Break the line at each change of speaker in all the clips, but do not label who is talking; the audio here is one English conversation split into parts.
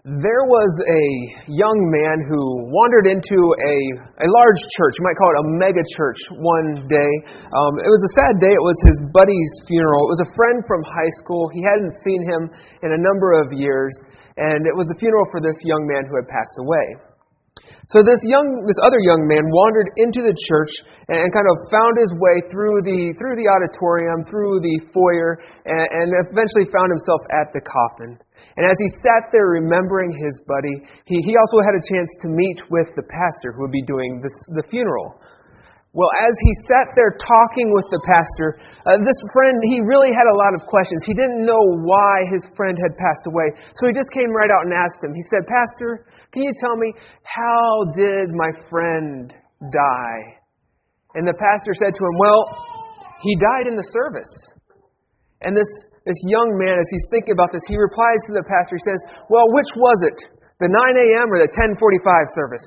There was a young man who wandered into a large church, you might call it a mega church, one day. It was a sad day. It was his buddy's funeral. It was a friend from high school. He hadn't seen him in a number of years, and it was the funeral for this young man who had passed away. So this other young man wandered into the church and kind of found his way through the auditorium, through the foyer, and eventually found himself at the coffin. And as he sat there remembering his buddy, he also had a chance to meet with the pastor who would be doing the funeral. Well, as he sat there talking with the pastor, this friend, he really had a lot of questions. He didn't know why his friend had passed away. So he just came right out and asked him. He said, "Pastor, can you tell me, how did my friend die?" And the pastor said to him, "Well, he died in the service." And this young man, as he's thinking about this, he replies to the pastor. He says, "Well, which was it? The 9 a.m. or the 10:45 service?"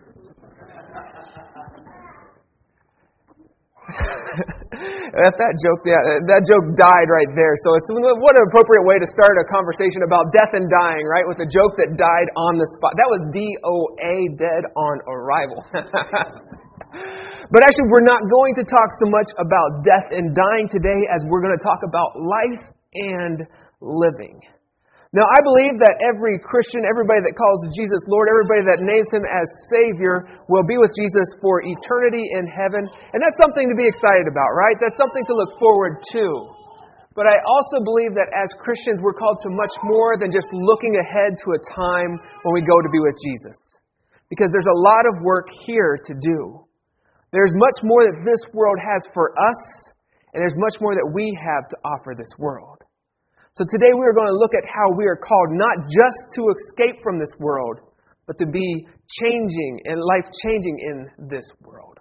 That joke died right there. So what an appropriate way to start a conversation about death and dying, right? With a joke that died on the spot. That was DOA, dead on arrival. But actually, we're not going to talk so much about death and dying today as we're going to talk about life and living. Now, I believe that every Christian, everybody that calls Jesus Lord, everybody that names Him as Savior will be with Jesus for eternity in heaven. And that's something to be excited about, right? That's something to look forward to. But I also believe that as Christians, we're called to much more than just looking ahead to a time when we go to be with Jesus. Because there's a lot of work here to do. There's much more that this world has for us, and there's much more that we have to offer this world. So today we are going to look at how we are called not just to escape from this world, but to be changing and life-changing in this world.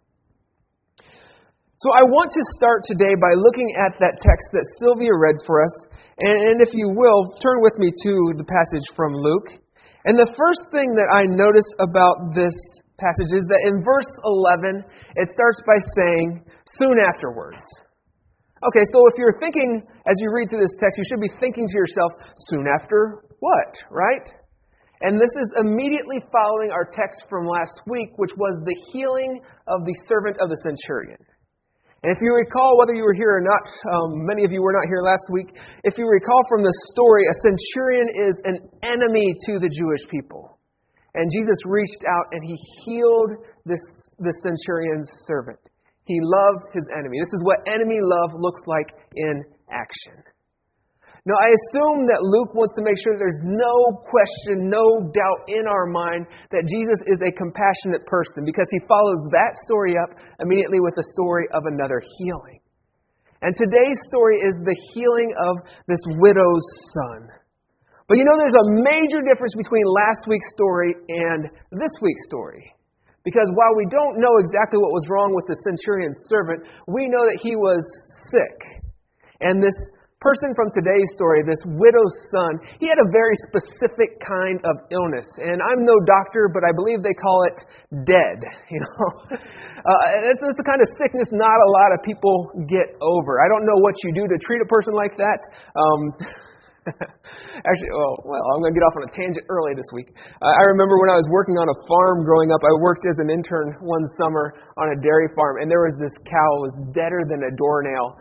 So I want to start today by looking at that text that Sylvia read for us. And if you will, turn with me to the passage from Luke. And the first thing that I notice about this passage is that in verse 11, it starts by saying, "soon afterwards." Okay, so if you're thinking, as you read through this text, you should be thinking to yourself, soon after what, right? And this is immediately following our text from last week, which was the healing of the servant of the centurion. And if you recall, whether you were here or not, many of you were not here last week, if you recall from the story, a centurion is an enemy to the Jewish people. And Jesus reached out and He healed the centurion's servant. He loved his enemy. This is what enemy love looks like in action. Now, I assume that Luke wants to make sure there's no question, no doubt in our mind that Jesus is a compassionate person, because he follows that story up immediately with the story of another healing. And today's story is the healing of this widow's son. But you know, there's a major difference between last week's story and this week's story. Because while we don't know exactly what was wrong with the centurion's servant, we know that he was sick. And this person from today's story, this widow's son, he had a very specific kind of illness. And I'm no doctor, but I believe they call it dead. You know, it's a kind of sickness not a lot of people get over. I don't know what you do to treat a person like that. Actually, I'm going to get off on a tangent early this week. I remember when I was working on a farm growing up, I worked as an intern one summer on a dairy farm, and there was this cow that was deader than a doornail.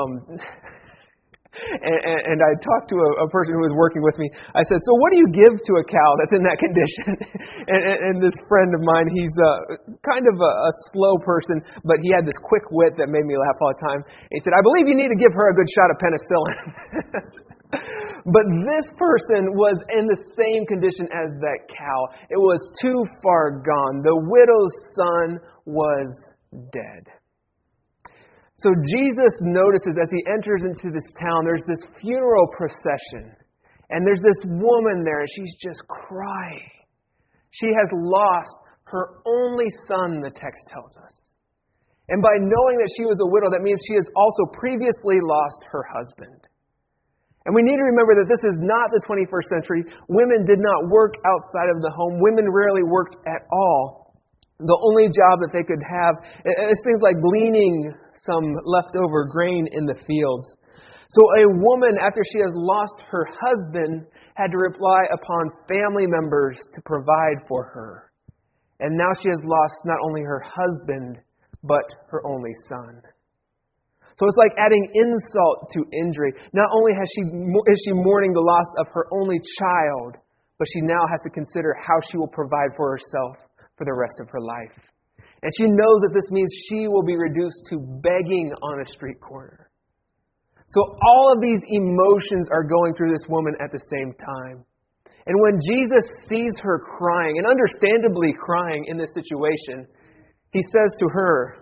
And I talked to a person who was working with me. I said, "So what do you give to a cow that's in that condition?" and this friend of mine, he's kind of a slow person, but he had this quick wit that made me laugh all the time. And he said, "I believe you need to give her a good shot of penicillin." But this person was in the same condition as that cow. It was too far gone. The widow's son was dead. So Jesus notices as he enters into this town, there's this funeral procession. And there's this woman there, and she's just crying. She has lost her only son, the text tells us. And by knowing that she was a widow, that means she has also previously lost her husband. And we need to remember that this is not the 21st century. Women did not work outside of the home. Women rarely worked at all. The only job that they could have is things like gleaning some leftover grain in the fields. So a woman, after she has lost her husband, had to rely upon family members to provide for her. And now she has lost not only her husband, but her only son. So it's like adding insult to injury. Not only is she mourning the loss of her only child, but she now has to consider how she will provide for herself for the rest of her life. And she knows that this means she will be reduced to begging on a street corner. So all of these emotions are going through this woman at the same time. And when Jesus sees her crying, and understandably crying in this situation, He says to her,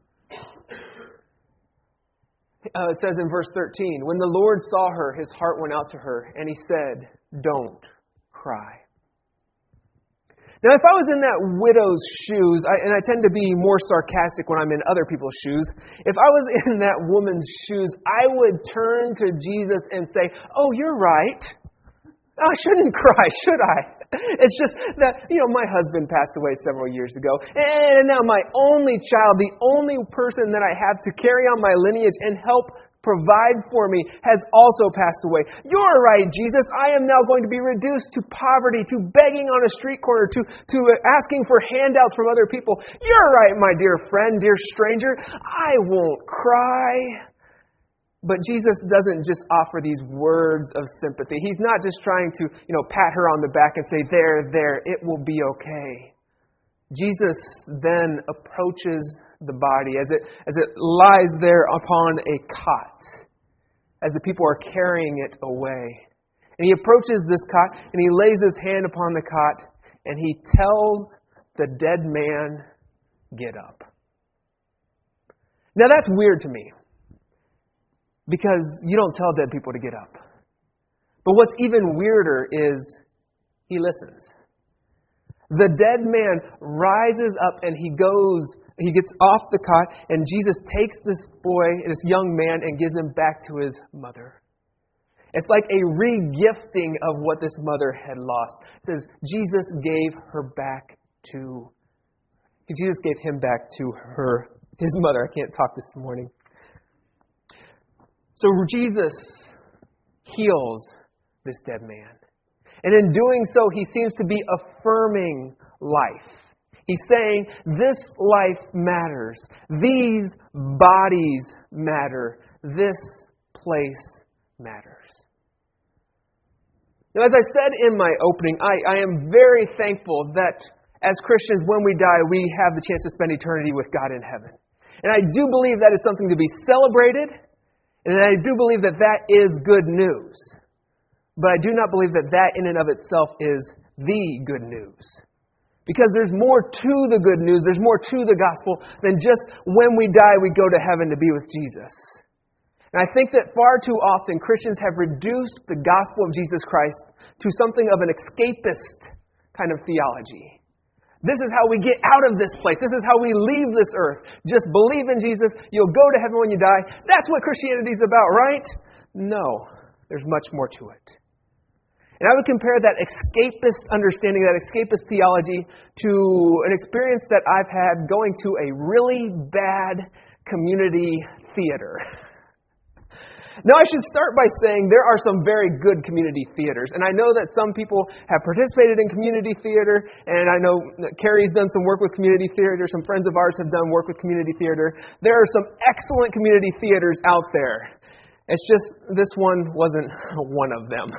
it says in verse 13, when the Lord saw her, His heart went out to her, and He said, "Don't cry." Now, if I was in that widow's shoes, and I tend to be more sarcastic when I'm in other people's shoes, if I was in that woman's shoes, I would turn to Jesus and say, "Oh, you're right. I shouldn't cry, should I?" It's just that, my husband passed away several years ago, and now my only child, the only person that I have to carry on my lineage and help provide for me, has also passed away. You're right, Jesus. I am now going to be reduced to poverty, to begging on a street corner, to asking for handouts from other people. You're right, my dear friend, dear stranger. I won't cry. But Jesus doesn't just offer these words of sympathy. He's not just trying to, pat her on the back and say, there, it will be okay. Jesus then approaches the body as it lies there upon a cot, as the people are carrying it away. And He approaches this cot, and He lays His hand upon the cot, and He tells the dead man, "Get up." Now that's weird to me, because you don't tell dead people to get up. But what's even weirder is He listens. The dead man rises up and he gets off the cot, and Jesus takes this young man, and gives him back to his mother. It's like a re-gifting of what this mother had lost. It says Jesus gave him back to his mother. I can't talk this morning. So Jesus heals this dead man. And in doing so, He seems to be affirming life. He's saying, this life matters. These bodies matter. This place matters. Now, as I said in my opening, I am very thankful that as Christians, when we die, we have the chance to spend eternity with God in heaven. And I do believe that is something to be celebrated. And I do believe that is good news. But I do not believe that in and of itself is the good news. Because there's more to the good news, there's more to the gospel than just when we die we go to heaven to be with Jesus. And I think that far too often Christians have reduced the gospel of Jesus Christ to something of an escapist kind of theology. This is how we get out of this place. This is how we leave this earth. Just believe in Jesus. You'll go to heaven when you die. That's what Christianity is about, right? No, there's much more to it. And I would compare that escapist understanding, that escapist theology, to an experience that I've had going to a really bad community theater. Now, I should start by saying there are some very good community theaters. And I know that some people have participated in community theater. And I know Carrie's done some work with community theater. Some friends of ours have done work with community theater. There are some excellent community theaters out there. It's just this one wasn't one of them.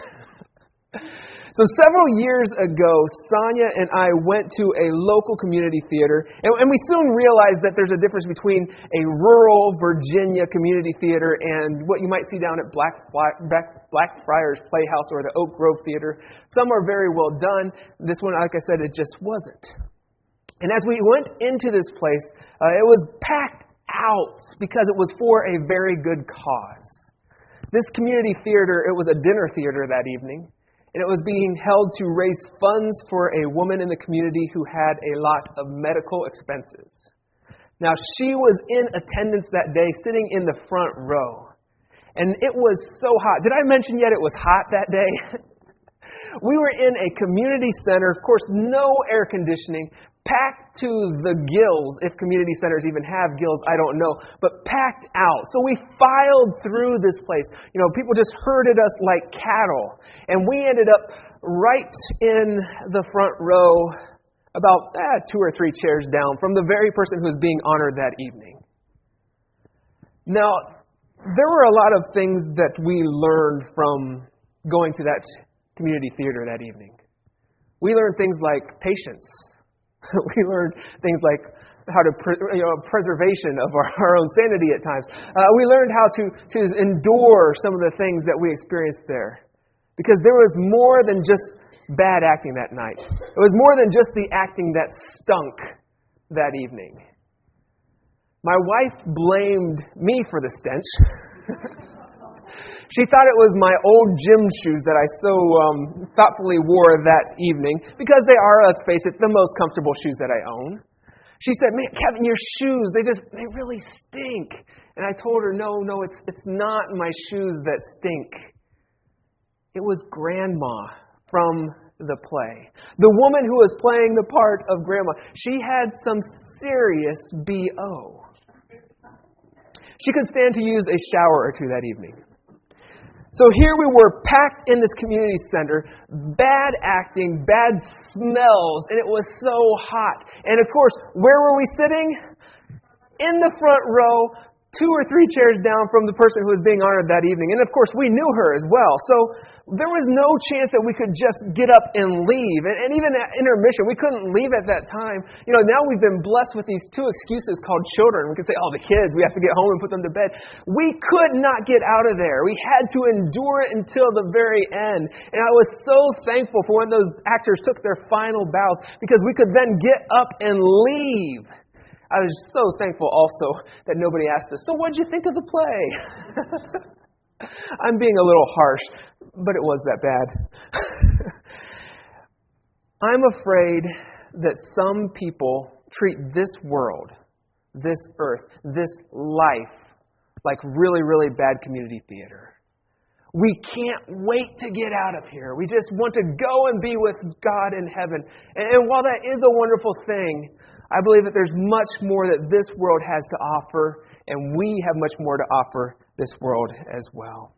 So several years ago, Sonia and I went to a local community theater, and we soon realized that there's a difference between a rural Virginia community theater and what you might see down at Blackfriars Playhouse or the Oak Grove Theater. Some are very well done. This one, like I said, it just wasn't. And as we went into this place, it was packed out because it was for a very good cause. This community theater, it was a dinner theater that evening. And it was being held to raise funds for a woman in the community who had a lot of medical expenses. Now, she was in attendance that day, sitting in the front row. And it was so hot. Did I mention yet it was hot that day? We were in a community center, of course, no air conditioning, packed to the gills, if community centers even have gills, I don't know, but packed out. So we filed through this place. People just herded us like cattle. And we ended up right in the front row, about 2 or 3 chairs down from the very person who was being honored that evening. Now, there were a lot of things that we learned from going to that community theater that evening. We learned things like patience. We learned things like how to preservation of our own sanity at times. We learned how to endure some of the things that we experienced there, because there was more than just bad acting that night. It was more than just the acting that stunk that evening. My wife blamed me for the stench. She thought it was my old gym shoes that I so thoughtfully wore that evening, because they are, let's face it, the most comfortable shoes that I own. She said, "Man, Kevin, your shoes, they really stink." And I told her, no, it's not my shoes that stink. It was Grandma from the play. The woman who was playing the part of Grandma. She had some serious BO. She could stand to use a shower or two that evening. So here we were, packed in this community center, bad acting, bad smells, and it was so hot. And of course, where were we sitting? In the front row, 2 or 3 chairs down from the person who was being honored that evening. And of course, we knew her as well. So there was no chance that we could just get up and leave. And even at intermission, we couldn't leave at that time. Now we've been blessed with these 2 excuses called children. We could say, the kids, we have to get home and put them to bed. We could not get out of there. We had to endure it until the very end. And I was so thankful for when those actors took their final bows, because we could then get up and leave. I was so thankful also that nobody asked us, "So what did you think of the play?" I'm being a little harsh, but it was that bad. I'm afraid that some people treat this world, this earth, this life like really, really bad community theater. We can't wait to get out of here. We just want to go and be with God in heaven. And while that is a wonderful thing, I believe that there's much more that this world has to offer, and we have much more to offer this world as well.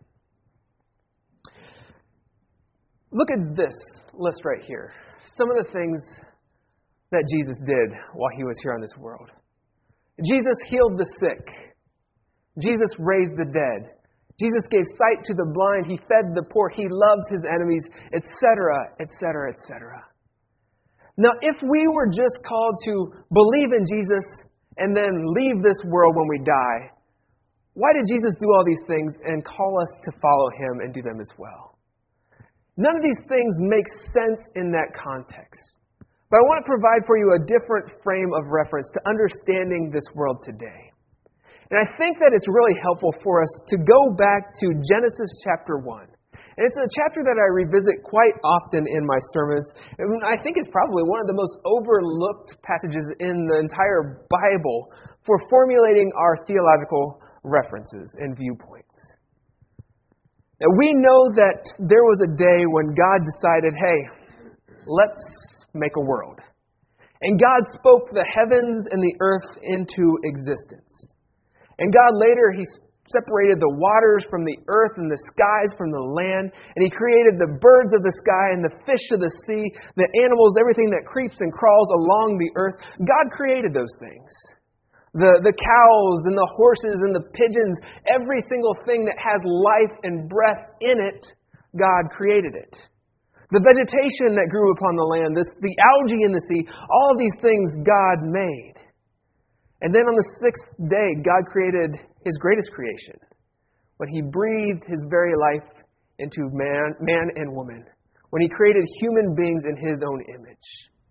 Look at this list right here. Some of the things that Jesus did while he was here on this world. Jesus healed the sick. Jesus raised the dead. Jesus gave sight to the blind. He fed the poor. He loved his enemies, etc., etc., etc. Now, if we were just called to believe in Jesus and then leave this world when we die, why did Jesus do all these things and call us to follow him and do them as well? None of these things make sense in that context. But I want to provide for you a different frame of reference to understanding this world today. And I think that it's really helpful for us to go back to Genesis chapter 1. And it's a chapter that I revisit quite often in my sermons. And I think it's probably one of the most overlooked passages in the entire Bible for formulating our theological references and viewpoints. Now, we know that there was a day when God decided, hey, let's make a world. And God spoke the heavens and the earth into existence. And God later, he separated the waters from the earth and the skies from the land. And he created the birds of the sky and the fish of the sea, the animals, everything that creeps and crawls along the earth. God created those things. The cows and the horses and the pigeons, every single thing that has life and breath in it, God created it. The vegetation that grew upon the land, the algae in the sea, all of these things God made. And then on the 6th day, God created his greatest creation, when he breathed his very life into man and woman, when he created human beings in his own image.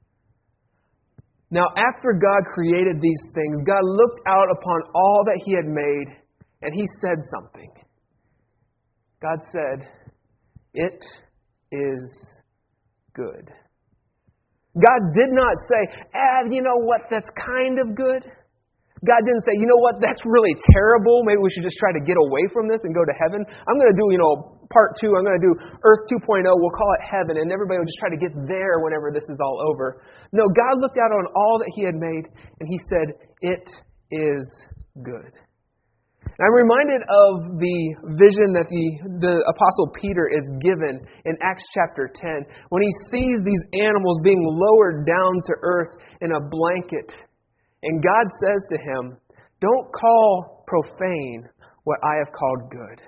Now, after God created these things, God looked out upon all that he had made, and he said something. God said, "It is good." God did not say, you know what, that's kind of good. God didn't say, you know what, that's really terrible. Maybe we should just try to get away from this and go to heaven. I'm going to do, part 2. I'm going to do Earth 2.0. We'll call it heaven, and everybody will just try to get there whenever this is all over. No, God looked out on all that He had made, and He said, it is good. And I'm reminded of the vision that the Apostle Peter is given in Acts chapter 10 when he sees these animals being lowered down to earth in a blanket. And God says to him, don't call profane what I have called good.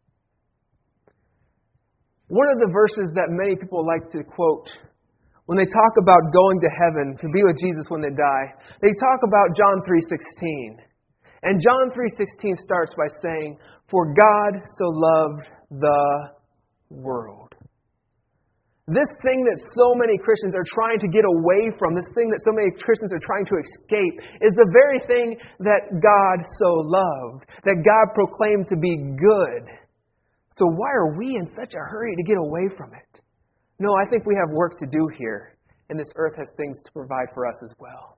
One of the verses that many people like to quote when they talk about going to heaven to be with Jesus when they die, they talk about John 3:16. And John 3:16 starts by saying, for God so loved the world. This thing that so many Christians are trying to get away from, this thing that so many Christians are trying to escape, is the very thing that God so loved, that God proclaimed to be good. So why are we in such a hurry to get away from it? No, I think we have work to do here, and this earth has things to provide for us as well.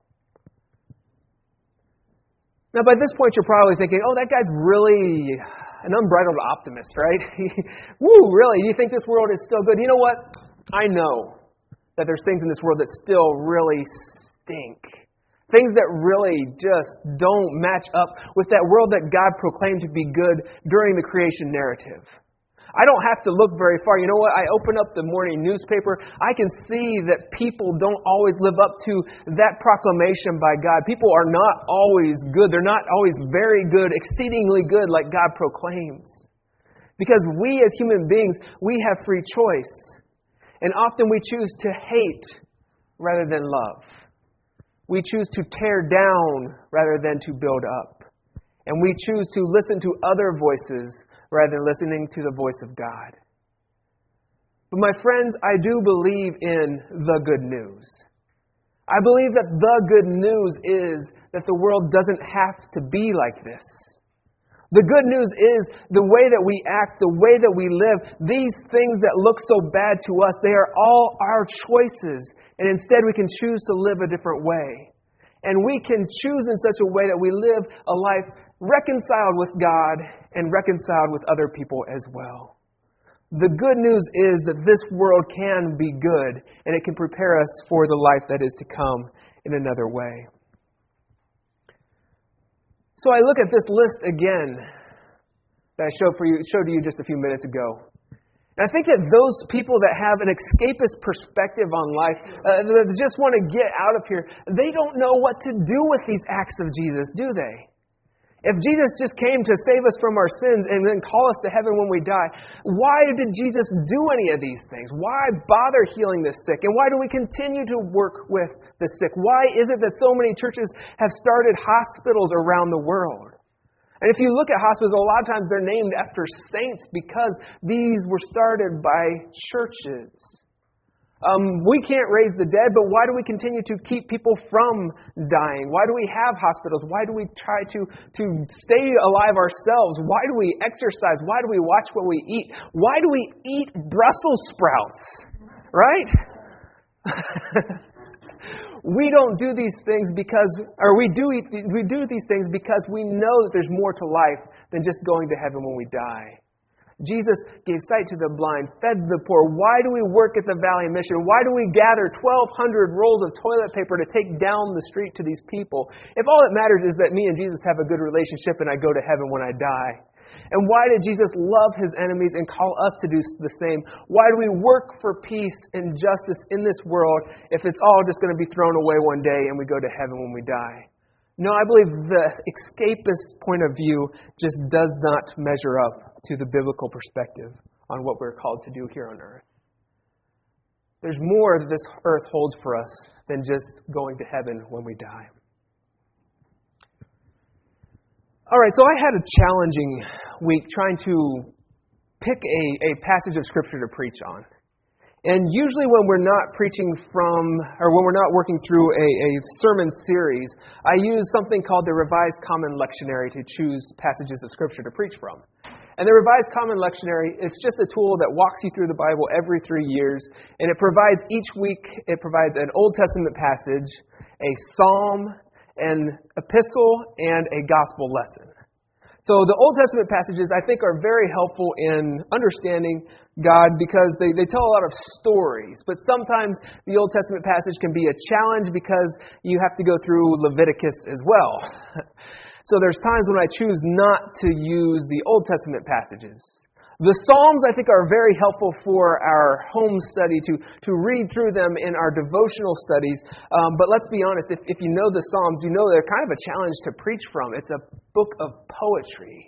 Now, by this point, you're probably thinking, oh, that guy's really an unbridled optimist, right? Woo, really? You think this world is still good? You know what? I know that there's things in this world that still really stink. Things that really just don't match up with that world that God proclaimed to be good during the creation narrative. I don't have to look very far. You know what? I open up the morning newspaper. I can see that people don't always live up to that proclamation by God. People are not always good. They're not always very good, exceedingly good like God proclaims. Because we as human beings, we have free choice. And often we choose to hate rather than love. We choose to tear down rather than to build up. And we choose to listen to other voices rather than listening to the voice of God. But my friends, I do believe in the good news. I believe that the good news is that the world doesn't have to be like this. The good news is the way that we act, the way that we live, these things that look so bad to us, they are all our choices. And instead we can choose to live a different way. And we can choose in such a way that we live a life reconciled with God and reconciled with other people as well. The good news is that this world can be good and it can prepare us for the life that is to come in another way. So I look at this list again that I showed to you just a few minutes ago. And I think that those people that have an escapist perspective on life, that just want to get out of here, they don't know what to do with these acts of Jesus, do they? If Jesus just came to save us from our sins and then call us to heaven when we die, why did Jesus do any of these things? Why bother healing the sick? And why do we continue to work with the sick? Why is it that so many churches have started hospitals around the world? And if you look at hospitals, a lot of times they're named after saints because these were started by churches. We can't raise the dead, but why do we continue to keep people from dying? Why do we have hospitals? Why do we try to stay alive ourselves? Why do we exercise? Why do we watch what we eat? Why do we eat Brussels sprouts? Right? We don't do these things we do these things because we know that there's more to life than just going to heaven when we die. Jesus gave sight to the blind, fed the poor. Why do we work at the Valley Mission? Why do we gather 1,200 rolls of toilet paper to take down the street to these people? If all that matters is that me and Jesus have a good relationship and I go to heaven when I die. And why did Jesus love His enemies and call us to do the same? Why do we work for peace and justice in this world if it's all just going to be thrown away one day and we go to heaven when we die? No, I believe the escapist point of view just does not measure up to the biblical perspective on what we're called to do here on earth. There's more that this earth holds for us than just going to heaven when we die. All right, so I had a challenging week trying to pick a passage of Scripture to preach on. And usually when we're not preaching when we're not working through a sermon series, I use something called the Revised Common Lectionary to choose passages of Scripture to preach from. And the Revised Common Lectionary, it's just a tool that walks you through the Bible every 3 years. And it provides each week, it provides an Old Testament passage, a psalm, an epistle, and a gospel lesson. So the Old Testament passages, I think, are very helpful in understanding God because they tell a lot of stories. But sometimes the Old Testament passage can be a challenge because you have to go through Leviticus as well. So there's times when I choose not to use the Old Testament passages. The Psalms, I think, are very helpful for our home study to read through them in our devotional studies. But let's be honest, if you know the Psalms, you know they're kind of a challenge to preach from. It's a book of poetry.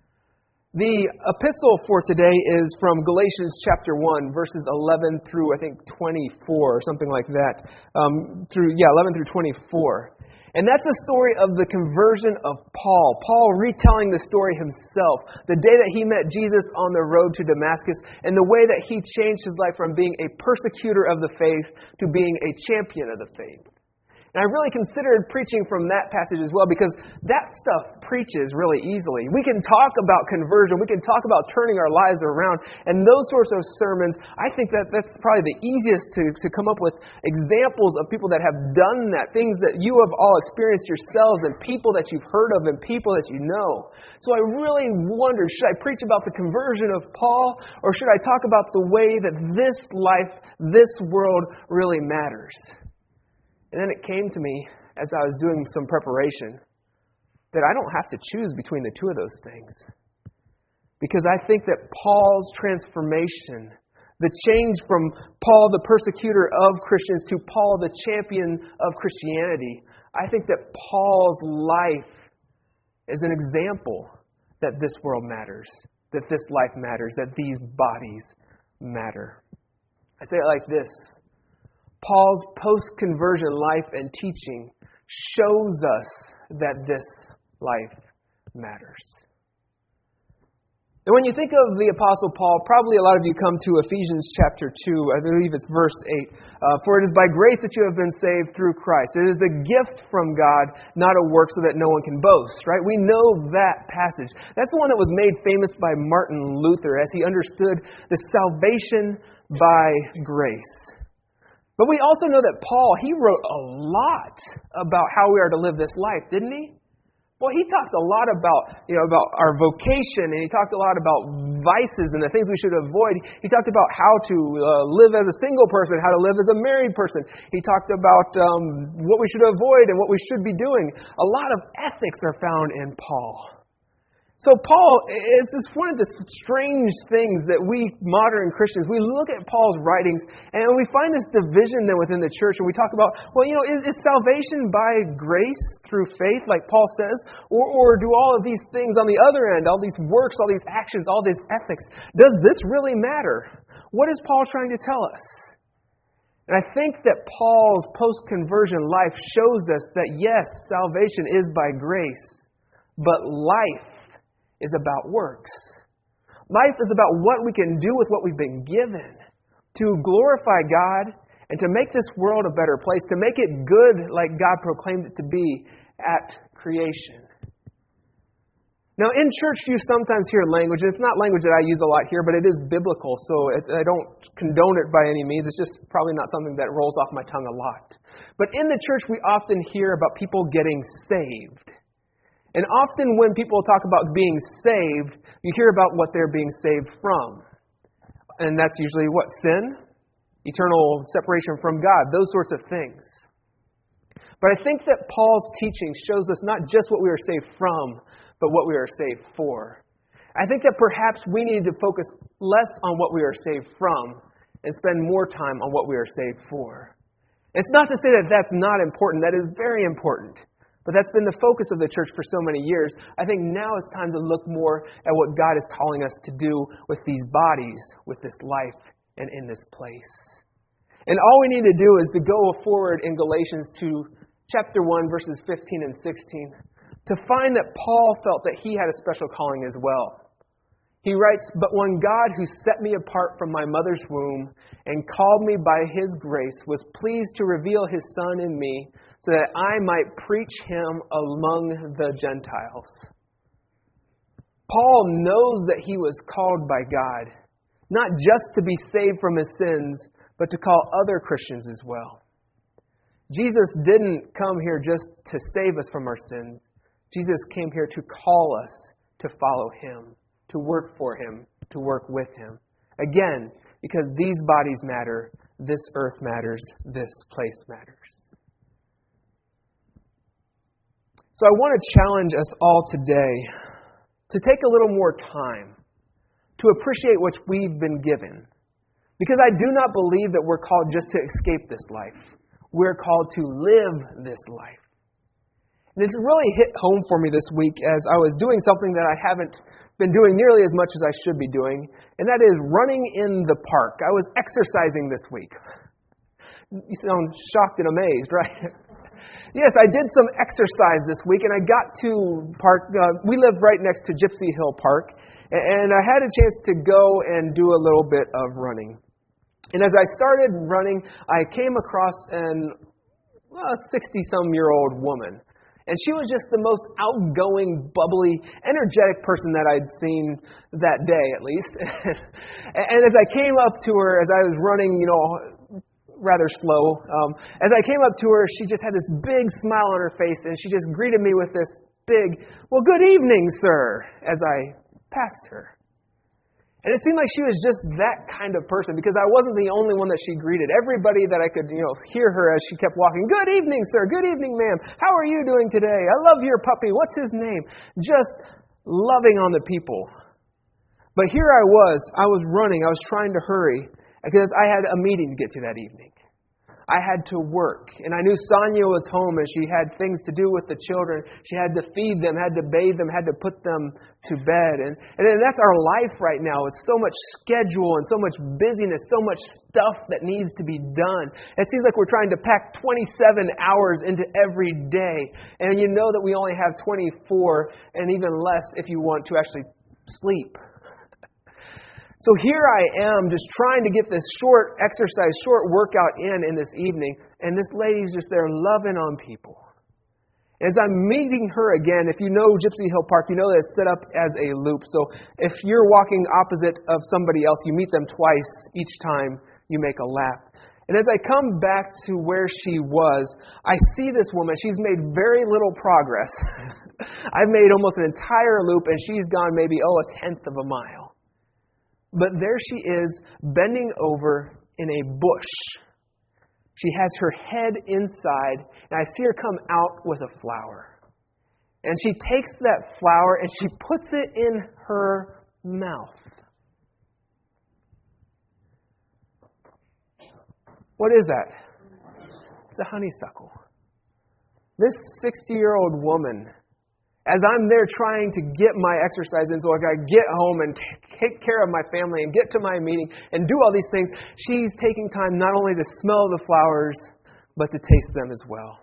The epistle for today is from Galatians chapter 1, verses 11 through, I think, 24, or something like that. 11 through 24. And that's a story of the conversion of Paul. Paul retelling the story himself. The day that he met Jesus on the road to Damascus and the way that he changed his life from being a persecutor of the faith to being a champion of the faith. And I really considered preaching from that passage as well because that stuff preaches really easily. We can talk about conversion. We can talk about turning our lives around. And those sorts of sermons, I think that's probably the easiest to come up with examples of people that have done that. Things that you have all experienced yourselves and people that you've heard of and people that you know. So I really wondered, should I preach about the conversion of Paul or should I talk about the way that this life, this world really matters? And then it came to me as I was doing some preparation that I don't have to choose between the two of those things. Because I think that Paul's transformation, the change from Paul the persecutor of Christians to Paul the champion of Christianity, I think that Paul's life is an example that this world matters, that this life matters, that these bodies matter. I say it like this. Paul's post-conversion life and teaching shows us that this life matters. And when you think of the Apostle Paul, probably a lot of you come to Ephesians chapter 2. I believe it's verse 8. For it is by grace that you have been saved through Christ. It is the gift from God, not a work so that no one can boast. Right? We know that passage. That's the one that was made famous by Martin Luther as he understood the salvation by grace. But we also know that Paul, he wrote a lot about how we are to live this life, didn't he? Well, he talked a lot about our vocation, and he talked a lot about vices and the things we should avoid. He talked about how to live as a single person, how to live as a married person. He talked about what we should avoid and what we should be doing. A lot of ethics are found in Paul. So Paul, it's one of the strange things that we modern Christians, we look at Paul's writings and we find this division then within the church and we talk about, is salvation by grace through faith, like Paul says, or do all of these things on the other end, all these works, all these actions, all these ethics, does this really matter? What is Paul trying to tell us? And I think that Paul's post-conversion life shows us that yes, salvation is by grace, but life is about works. Life is about what we can do with what we've been given to glorify God and to make this world a better place, to make it good like God proclaimed it to be at creation. Now, in church, you sometimes hear language. It's not language that I use a lot here, but it is biblical, so I don't condone it by any means. It's just probably not something that rolls off my tongue a lot. But in the church, we often hear about people getting saved. And often when people talk about being saved, you hear about what they're being saved from. And that's usually what? Sin? Eternal separation from God. Those sorts of things. But I think that Paul's teaching shows us not just what we are saved from, but what we are saved for. I think that perhaps we need to focus less on what we are saved from and spend more time on what we are saved for. It's not to say that that's not important. That is very important. But that's been the focus of the church for so many years. I think now it's time to look more at what God is calling us to do with these bodies, with this life, and in this place. And all we need to do is to go forward in Galatians to chapter 1, verses 15 and 16, to find that Paul felt that he had a special calling as well. He writes, "But when God, who set me apart from my mother's womb and called me by His grace, was pleased to reveal His Son in me, so that I might preach Him among the Gentiles." Paul knows that he was called by God, not just to be saved from his sins, but to call other Christians as well. Jesus didn't come here just to save us from our sins. Jesus came here to call us to follow Him, to work for Him, to work with Him. Again, because these bodies matter, this earth matters, this place matters. So I want to challenge us all today to take a little more time to appreciate what we've been given. Because I do not believe that we're called just to escape this life. We're called to live this life. And it's really hit home for me this week as I was doing something that I haven't been doing nearly as much as I should be doing, and that is running in the park. I was exercising this week. You sound shocked and amazed, right? Yes, I did some exercise this week, and I got to park. We live right next to Gypsy Hill Park, and I had a chance to go and do a little bit of running. And as I started running, I came across an 60-some-year-old woman. And she was just the most outgoing, bubbly, energetic person that I'd seen that day, at least. And as I came up to her, as I was running, rather slow, as I came up to her, she just had this big smile on her face, and she just greeted me with this big, "Well, good evening, sir," as I passed her. And it seemed like she was just that kind of person because I wasn't the only one that she greeted. Everybody that I could, hear her as she kept walking, "Good evening, sir. Good evening, ma'am. How are you doing today? I love your puppy. What's his name?" Just loving on the people. But here I was running. I was trying to hurry because I had a meeting to get to that evening. I had to work. And I knew Sonia was home and she had things to do with the children. She had to feed them, had to bathe them, had to put them to bed. And that's our life right now. It's so much schedule and so much busyness, so much stuff that needs to be done. It seems like we're trying to pack 27 hours into every day. And you know that we only have 24 and even less if you want to actually sleep. So here I am just trying to get this short exercise, short workout in this evening, and this lady's just there loving on people. As I'm meeting her again, if you know Gypsy Hill Park, you know that it's set up as a loop. So if you're walking opposite of somebody else, you meet them twice each time you make a lap. And as I come back to where she was, I see this woman. She's made very little progress. I've made almost an entire loop, and she's gone maybe, a tenth of a mile. But there she is, bending over in a bush. She has her head inside, and I see her come out with a flower. And she takes that flower and she puts it in her mouth. What is that? It's a honeysuckle. This 60-year-old woman, as I'm there trying to get my exercise in so I can get home and take care of my family and get to my meeting and do all these things, she's taking time not only to smell the flowers, but to taste them as well.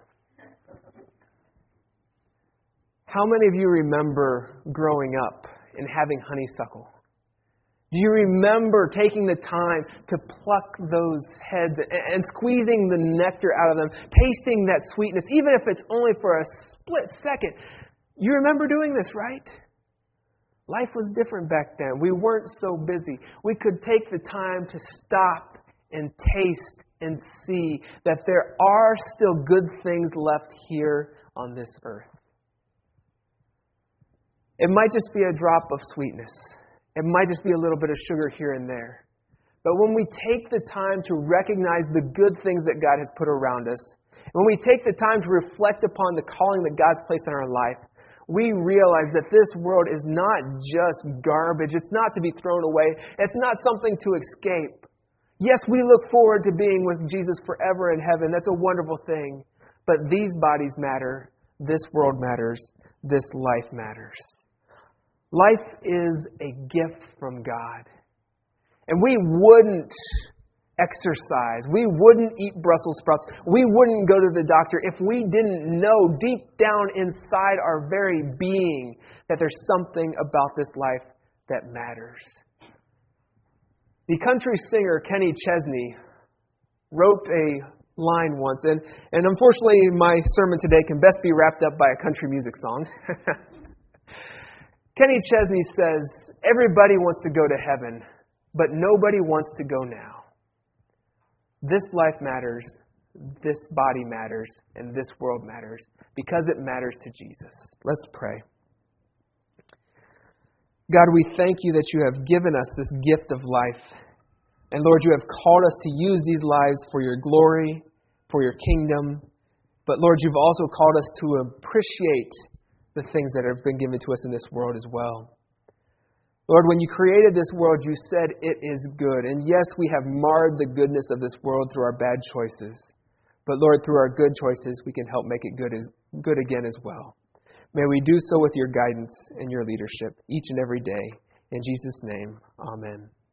How many of you remember growing up and having honeysuckle? Do you remember taking the time to pluck those heads and squeezing the nectar out of them, tasting that sweetness, even if it's only for a split second? You remember doing this, right? Life was different back then. We weren't so busy. We could take the time to stop and taste and see that there are still good things left here on this earth. It might just be a drop of sweetness. It might just be a little bit of sugar here and there. But when we take the time to recognize the good things that God has put around us, when we take the time to reflect upon the calling that God's placed in our life, we realize that this world is not just garbage. It's not to be thrown away. It's not something to escape. Yes, we look forward to being with Jesus forever in heaven. That's a wonderful thing. But these bodies matter. This world matters. This life matters. Life is a gift from God. And we wouldn't exercise. We wouldn't eat Brussels sprouts. We wouldn't go to the doctor if we didn't know deep down inside our very being that there's something about this life that matters. The country singer Kenny Chesney wrote a line once, and unfortunately my sermon today can best be wrapped up by a country music song. Kenny Chesney says, "Everybody wants to go to heaven, but nobody wants to go now. This life matters. this body matters and this world matters because it matters to Jesus. Let's pray. God, we thank you that you have given us this gift of life. And Lord, you have called us to use these lives for your glory, for your kingdom. But Lord, you've also called us to appreciate the things that have been given to us in this world as well. Lord, when you created this world, you said it is good. And yes, we have marred the goodness of this world through our bad choices. But Lord, through our good choices, we can help make it good again as well. May we do so with your guidance and your leadership each and every day. In Jesus' name, amen.